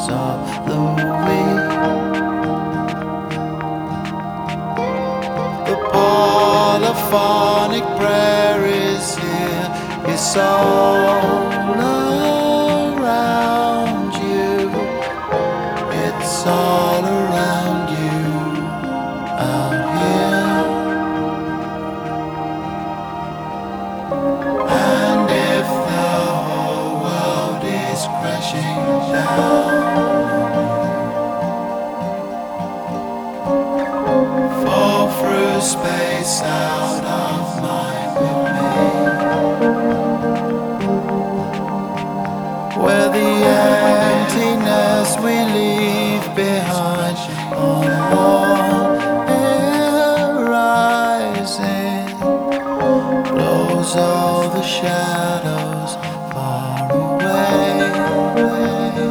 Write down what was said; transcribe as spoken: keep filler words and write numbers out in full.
of the weak. The polyphonic prayer is here. It's all around you. It's all around you out here. And if the whole world is crashing down, fall through space out of mind with me, where the emptiness we leave behind on warm air rising blows all the shadows far away.